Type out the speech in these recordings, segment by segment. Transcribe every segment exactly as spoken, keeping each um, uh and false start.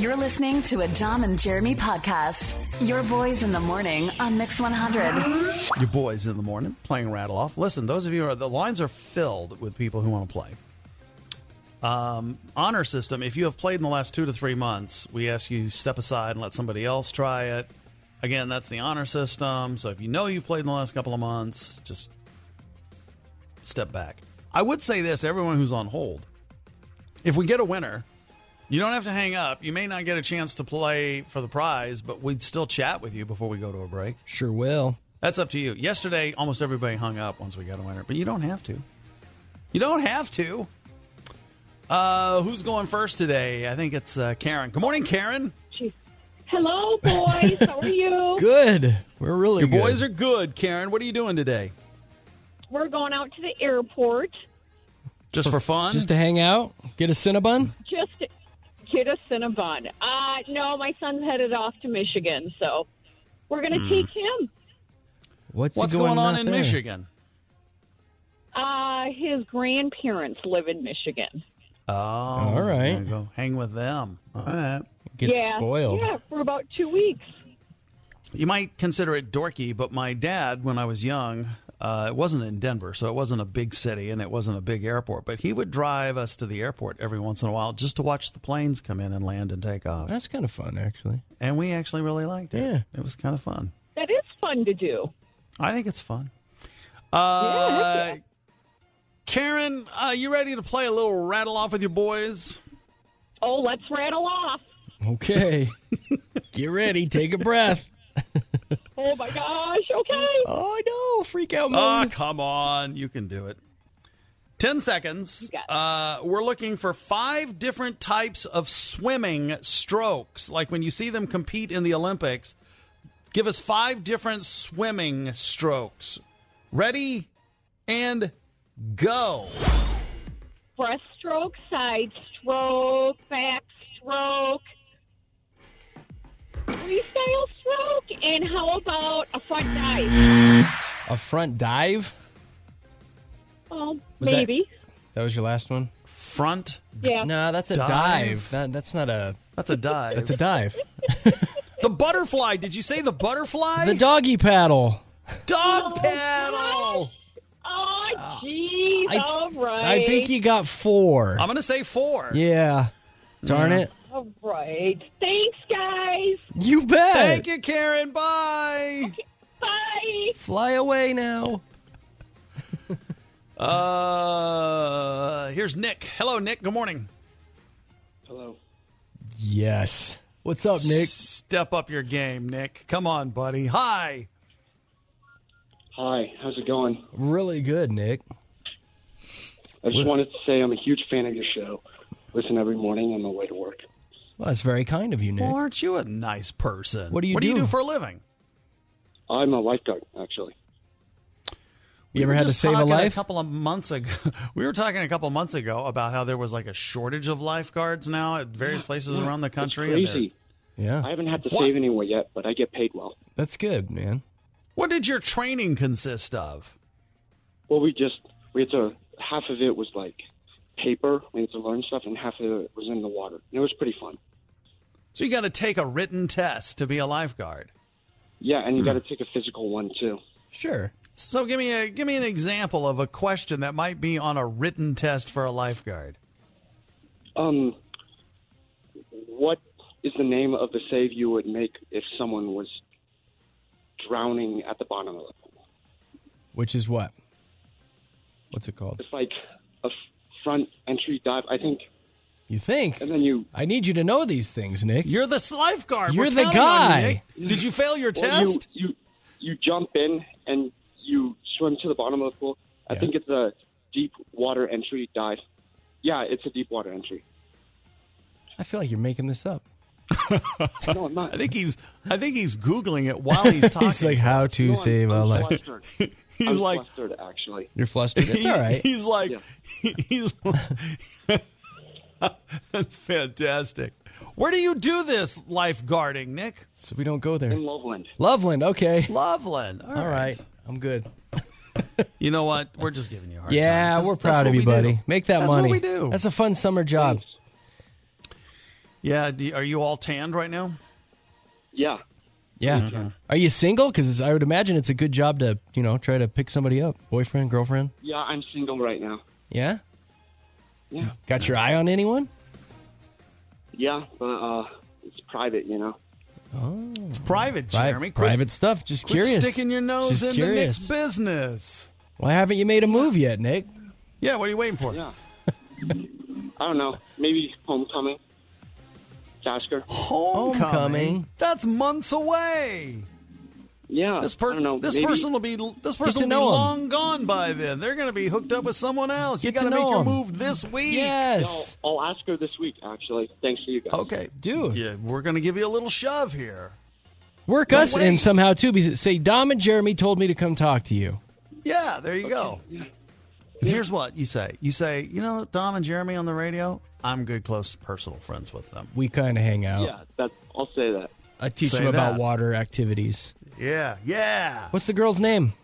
You're listening to a Dom and Jeremy podcast. Your boys in the morning on Mix one hundred. Your boys in the morning playing Rattle Off. Listen, those of you, are the lines are filled with people who want to play. Um, honor system, if you have played in the last two to three months, we ask you step aside and let somebody else try it. Again, that's the honor system. So if you know you've played in the last couple of months, just step back. I would say this, everyone who's on hold, if we get a winner, you don't have to hang up. You may not get a chance to play for the prize, but we'd still chat with you before we go to a break. Sure will. That's up to you. Yesterday, almost everybody hung up once we got a winner, but you don't have to. You don't have to. Uh, who's going first today? I think it's uh, Karen. Good morning, Karen. Hello, boys. How are you? Good. We're really Your good. boys are good, Karen. What are you doing today? We're going out to the airport. Just for fun? Just to hang out? Get a Cinnabon? Just to get a Cinnabon. Uh, no, my son's headed off to Michigan, so we're going to mm. take him. What's, What's he going, going on out in there? Michigan? Uh, his grandparents live in Michigan. Oh, all right. Go hang with them. All right. Get yeah, spoiled. Yeah, for about two weeks. You might consider it dorky, but my dad, when I was young, uh, it wasn't in Denver, so it wasn't a big city and it wasn't a big airport, but he would drive us to the airport every once in a while just to watch the planes come in and land and take off. That's kind of fun, actually. And we actually really liked it. Yeah. It was kind of fun. That is fun to do. I think it's fun. Yeah, Uh, yeah. Karen, uh, you ready to play a little rattle off with your boys? Oh, let's rattle off. Okay. Get ready. Take a breath. Oh, my gosh. Okay. Oh, no. Freak out mode. Oh, come on. You can do it. Ten seconds. You got it. Uh, we're looking for five different types of swimming strokes. Like when you see them compete in the Olympics, give us five different swimming strokes. Ready and go. Breaststroke, side stroke, back stroke, freestyle stroke, and how about a front dive? A front dive? Oh, Was that- maybe. That was your last one? Front. Yeah. No, that's a Dive? dive. That, that's not a... That's a dive. That's a dive. The butterfly. Did you say the butterfly? The doggy paddle. dog Oh, paddle. Oh, jeez. I- All right. I think you got four. I'm going to say four. Yeah. Darn Yeah. it. All right. Thanks, guys. You bet. Thank you, Karen. Bye. Bye. Fly away now. Uh, here's Nick. Hello, Nick. Good morning. Hello. Yes. What's up, Nick? Step up your game, Nick. Come on, buddy. Hi. Hi, how's it going? Really good, Nick. I just wanted to say I'm a huge fan of your show. Listen every morning on my way to work. Well, that's very kind of you, Nick. Well, aren't you a nice person? What do you what do? do you do for a living? I'm a lifeguard, actually. You We ever were had to just save a talking life? A couple of months ago, we were talking a couple of months ago about how there was like a shortage of lifeguards now at various places Yeah, around the it's country. and they're- crazy. Yeah. I haven't had to What? save anyone yet, but I get paid well. That's good, man. What did your training consist of? Well, we just, we had to, half of it was like paper, we had to learn stuff, and half of it was in the water. And it was pretty fun. So you got to take a written test to be a lifeguard. Yeah, and you got to take a physical one, too. Sure. So give me a give me an example of a question that might be on a written test for a lifeguard. Um, what is the name of the save you would make if someone was drowning at the bottom of the pool? Which is what? What's it called? It's like a f- front entry dive, I think, You think? and then you I need you to know these things, Nick. You're the lifeguard. You're We're the counting on you, guy. Nick. Did you fail your well, you, test? you you jump in and you swim to the bottom of the pool. I Yeah. think it's a deep water entry dive. Yeah, it's a deep water entry. I feel like you're making this up. No, I'm not. I think he's I think he's googling it while he's talking. He's like, to how us. to No, I'm- save a I'm life. flustered. He's I'm like flustered, actually. You're flustered. It's all right. He's like Yeah. he's That's fantastic. Where do you do this lifeguarding, Nick? So we don't go there. In Loveland. Loveland, okay. Loveland. All right. I'm good. You know what? We're just giving you a hard time. Yeah, 'cause we're that's proud what of you, we do. buddy. Make that That's money. what we do. That's a fun summer job. Thanks. Yeah. Do, are you all tanned right now? Yeah. Yeah. Mm-hmm. Are you single? Because I would imagine it's a good job to, you know, try to pick somebody up. Boyfriend, girlfriend? Yeah, I'm single right now. Yeah? Yeah. Got your eye on anyone? Yeah, but uh, it's private, you know. Oh. It's private, Pri- Jeremy. Quit- private stuff. Just Quit curious. sticking your nose Just into curious. Nick's business. Why haven't you made a move yet, Nick? Yeah, what are you waiting for? Yeah. I don't know. Maybe homecoming. Ask her. Homecoming. Homecoming. That's months away. Yeah. This per- I don't know. this maybe, person will be this to person will be know 'em. long gone by then. They're going to be hooked up with someone else. You Get got to to make know your 'em. move this week. Yes. I'll, I'll ask her this week, actually. Thanks to you guys. Okay, Dude. Yeah, we're going to give you a little shove here. Work Don't us in wait. somehow, too. Because say, Dom and Jeremy told me to come talk to you. Yeah, there you go. Yeah. And here's what you say. You say, you know, Dom and Jeremy on the radio, I'm good, close, personal friends with them. We kind of hang out. Yeah, that, I'll say that. I teach Say them about that. water activities. Yeah, yeah. What's the girl's name?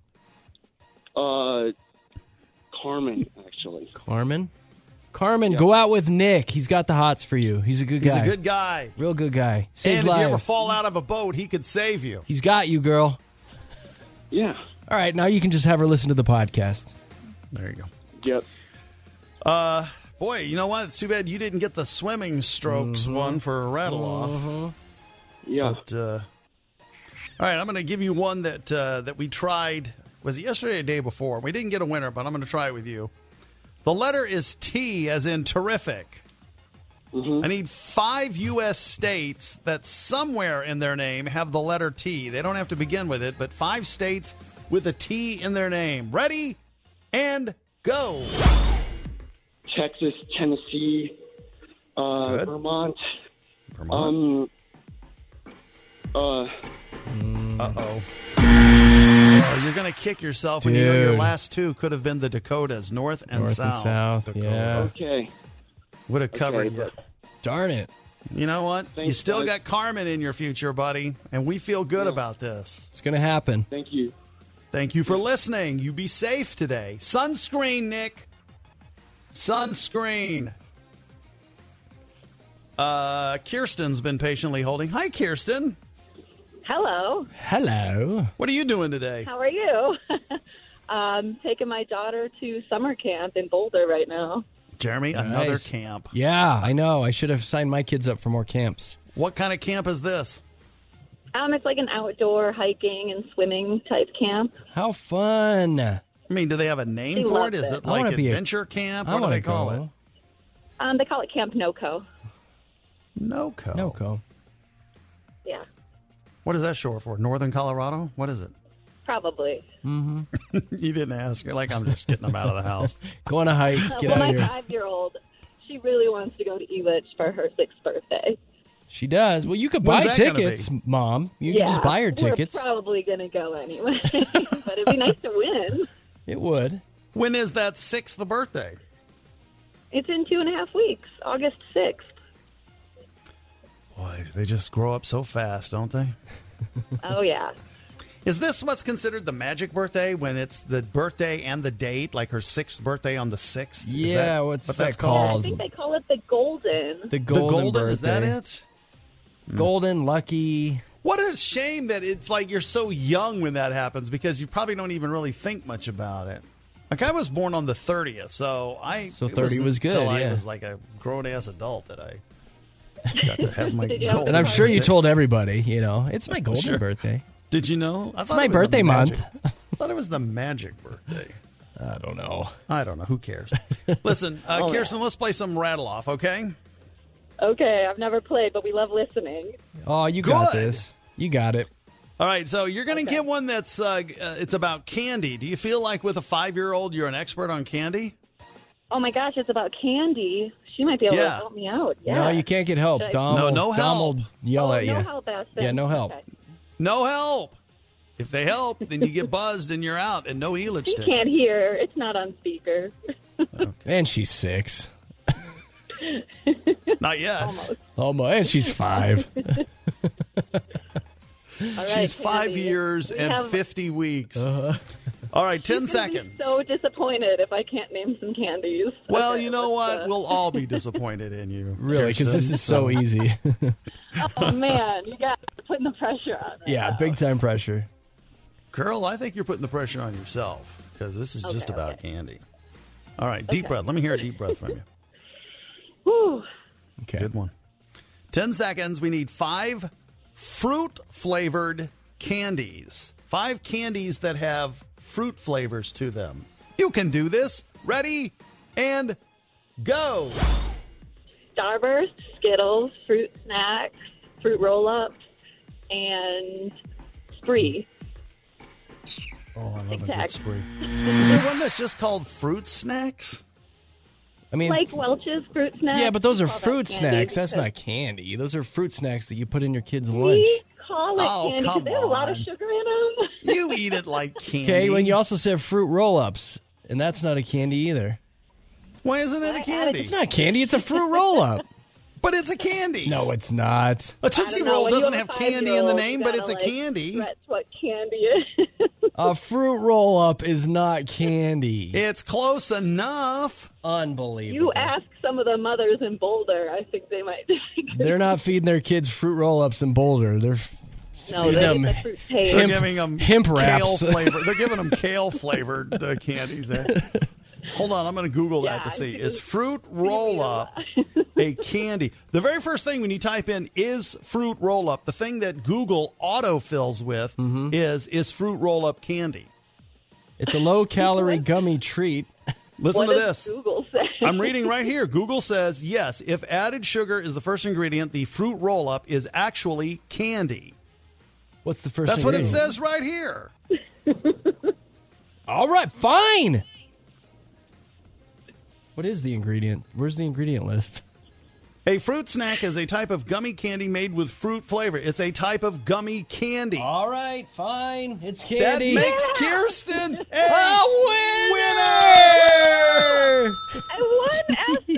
Uh, Carmen, actually. Carmen? Carmen, go out with Nick. He's got the hots for you. He's a good He's guy. a good guy. Real good guy. Saves And if you ever lives. fall out of a boat, he could save you. He's got you, girl. Yeah. All right, now you can just have her listen to the podcast. There you go. Yep. Uh, boy, you know what? It's too bad you didn't get the swimming strokes Mm-hmm. one for a rattle off. Yeah. But, uh, all right, I'm going to give you one that uh, that we tried. Was it yesterday or the day before? We didn't get a winner, but I'm going to try it with you. The letter is T, as in terrific. I need five U S states that somewhere in their name have the letter T. They don't have to begin with it, but five states with a T in their name. Ready? And go. Texas, Tennessee, uh, Good. Vermont. Vermont. Um, uh, Uh-oh. Oh, you're going to kick yourself when you know your Dude. last two could have been the Dakotas, North and North and South. South, Dakota. yeah. okay. Would have covered Okay, you. but- Darn it. You know what? you Thanks, still guys. got Carmen in your future, buddy, and we feel good Yeah. about this. It's going to happen. Thank you. Thank you for listening. You be safe today. Sunscreen, Nick. Sunscreen. Uh, Kirsten's been patiently holding. Hi, Kirsten. Hello. Hello. What are you doing today? How are you? um, taking my daughter to summer camp in Boulder right now. Jeremy, another Nice. camp. Yeah, I know. I should have signed my kids up for more camps. What kind of camp is this? Um, it's like an outdoor hiking and swimming type camp. How fun. I mean, do they have a name She for it? loves Is it. it I like wanna be a- adventure camp? I What do wanna they call go. it? Um, they call it Camp NoCo. NoCo. NoCo. Yeah, What is that short for? Northern Colorado? What is it? probably. You didn't ask. You're like, I'm just getting them out of the house. Go on a hike. Uh, Get well, out my of here. five-year-old, she really wants to go to Elitch for her sixth birthday. She does. Well, you could When's buy that gonna tickets, be? Mom. You yeah, can just buy her we're tickets. probably going to go anyway, but it'd be nice to win. It would. When is that sixth birthday? It's in two and a half weeks, August sixth. Boy, they just grow up so fast, don't they? Oh, yeah. Is this what's considered the magic birthday when it's the birthday and the date, like her sixth birthday on the sixth? Is Yeah, that what's what that that's I called? think they call it the golden. The The golden, golden, birthday. is that it? Golden, lucky. What a shame that it's like you're so young when that happens because you probably don't even really think much about it. Like I was born on the thirtieth, so I So it thirty wasn't was good, until I yeah. was like a grown ass adult that I got to have my Did you have golden And I'm sure you birthday. told everybody, you know, it's my golden Sure. birthday. Did you know? I It's thought my it was the birthday magic- month. I thought it was the magic birthday. I don't know. I don't know. Who cares? Listen, uh, Oh, Kirsten, let's play some rattle off, okay? Okay, I've never played, but we love listening. Oh, you got Good. this. You got it. All right, so you're going to Okay. get one that's uh, uh, it's about candy. Do you feel like with a five-year-old you're an expert on candy? Oh my gosh, it's about candy. She might be able Yeah. to help me out. Yeah. No, you can't get help. Should I- Dom No, will, no Dom help. will yell oh, at you. no help, Aspen. Yeah, no help. Okay. No help. If they help, then you get buzzed and you're out, and no Elitch She tickets. can't hear. It's not on speaker. And she's six. Not yet. Almost. Oh my, and she's five. All right, She's five Candy. years We and have- fifty weeks. Uh-huh. All right, ten She's gonna be seconds. so disappointed if I can't name some candies. Well, Okay, you know let's, what? uh, We'll all be disappointed in you. Really, because Kirsten. this is so easy. Oh man, you got putting the pressure on. Right Yeah, now. big time pressure. Girl, I think you're putting the pressure on yourself because this is just Okay, about okay. candy. All right, deep breath. Let me hear a deep breath from you. Whew. Okay. Good one. Ten seconds. We need five fruit-flavored candies. Five candies that have fruit flavors to them. You can do this. Ready? And go. Starburst, Skittles, fruit snacks, fruit roll-ups, and Spree. Oh, I love a good Tic-tac. spree. Is there one that's just called fruit snacks? I mean, Like Welch's fruit snacks. yeah, but those are We call that fruit candy snacks. That's because not candy. Those are fruit snacks that you put in your kid's lunch. We call it Oh, candy because come they have a lot of on. sugar in them. You eat it like candy. Okay, when you also said fruit roll-ups, and that's not a candy either. Why isn't it a candy? It's not candy. It's a fruit roll-up. But it's a candy. No, it's not. A I Tootsie don't know, Roll when you doesn't have have a candy in the five-year-old, name, you but it's a gotta, like, candy. That's what candy is. A fruit roll-up is not candy. It's close enough. Unbelievable. You ask some of the mothers in Boulder, I think they might disagree. They're not feeding their kids fruit roll-ups in Boulder. They're f- No, feeding they them get the fruit They're taste. Hemp- giving them hemp kale wraps. flavor. They're giving them kale flavored uh, candies. There. Hold on, I'm going to Google that Yeah, to see. I Is see. fruit roll up a candy? The very first thing when you type in "is fruit roll up," the thing that Google autofills with Mm-hmm. is "is fruit roll up candy." It's a low-calorie gummy treat. Listen What to does this. Google say? I'm reading right here. Google says, yes, if added sugar is the first ingredient, the fruit roll up is actually candy. What's the first That's what it ingredient? says right here. All right, fine. What is the ingredient? Where's the ingredient list? A fruit snack is a type of gummy candy made with fruit flavor. It's a type of gummy candy. All right, fine. It's That candy. makes Kirsten a a winner! winner! I won, Aspen.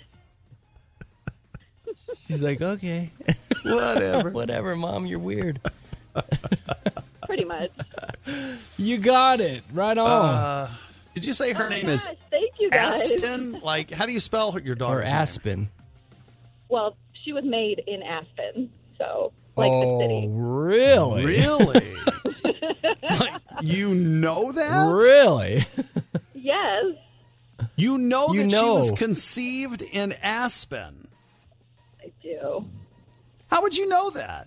She's like, okay, Whatever. whatever, Mom. You're weird. Pretty much. You got it. Right on. Uh, did you say her name is Gosh, thank you guys. Aston? Like, how do you spell your or daughter's name? Aspen. Well, she was made in Aspen, so like oh, the city. really? Really? Like, you know that? Really? Yes. You know You that she know. was conceived in Aspen. I do. How would you know that?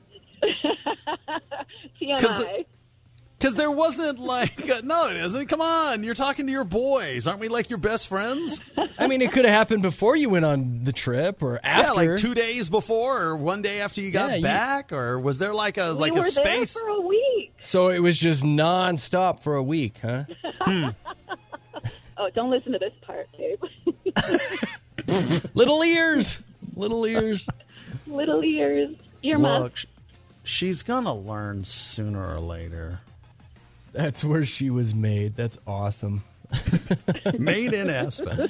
T M 'Cause the- I. Because there wasn't like, uh, no, it isn't. Come on, you're talking to your boys. Aren't we like your best friends? I mean, it could have happened before you went on the trip or after. Yeah, like two days before or one day after you got Yeah, you- back, or was there like a like we a were space? there for a week. So it was just nonstop for a week, huh? Oh, don't listen to this part, Dave. Little ears. Little ears. Little ears. Earmuffs. Look, sh- she's gonna learn sooner or later. That's where she was made. That's awesome. Made in Aspen.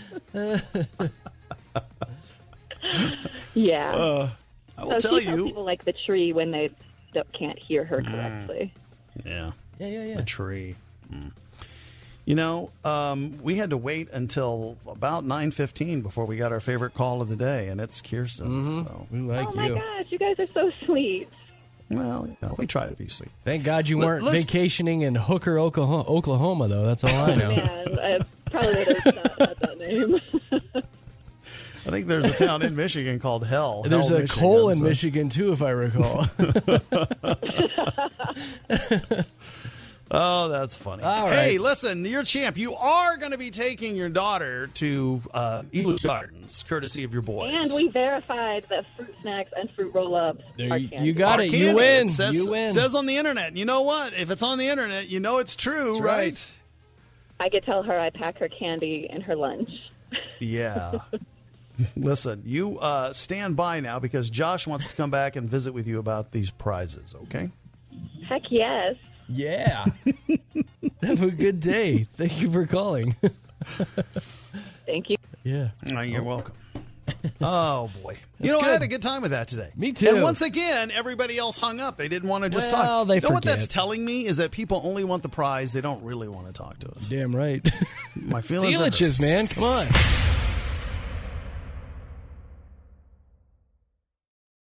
Yeah. Uh, I will so tell she tells you. people like the tree when they don't, can't hear her correctly. Yeah. Yeah, yeah, yeah. A tree. Mm. You know, um, we had to wait until about nine fifteen before we got our favorite call of the day, and it's Kirsten. So, We like Oh my you. gosh, you guys are so sweet. well, you know, we try to be sweet. Thank God you Let- weren't let's- vacationing in Hooker, Oklahoma, Oklahoma, though. That's all I know. Man, I probably would have not had that name. I think there's a town in Michigan called Hell. There's Hell, a Michigan, coal in so- Michigan, too, if I recall. Oh, that's funny. All Hey, right. listen, you're champ. You are going to be taking your daughter to uh, Elu Gardens, courtesy of your boys. And we verified that fruit snacks and fruit roll-ups There are you- candy. you got Our it. candy. You win. It says, You win. says on the internet. You know what? If it's on the internet, you know it's true, That's right? right. I could tell her I pack her candy in her lunch. Yeah. Listen, you uh, stand by now because Josh wants to come back and visit with you about these prizes, okay? Heck yes. Yeah. Have a good day. Thank you for calling. Thank you. Yeah. No, you're welcome. Oh, boy. You know, good. I had a good time with that today. Me too. And once again, everybody else hung up. They didn't want to just Well, talk. they you know what forget. that's telling me is that people only want the prize. They don't really want to talk to us. Damn right. My feelings are hurt. Feeliches, man. Come on.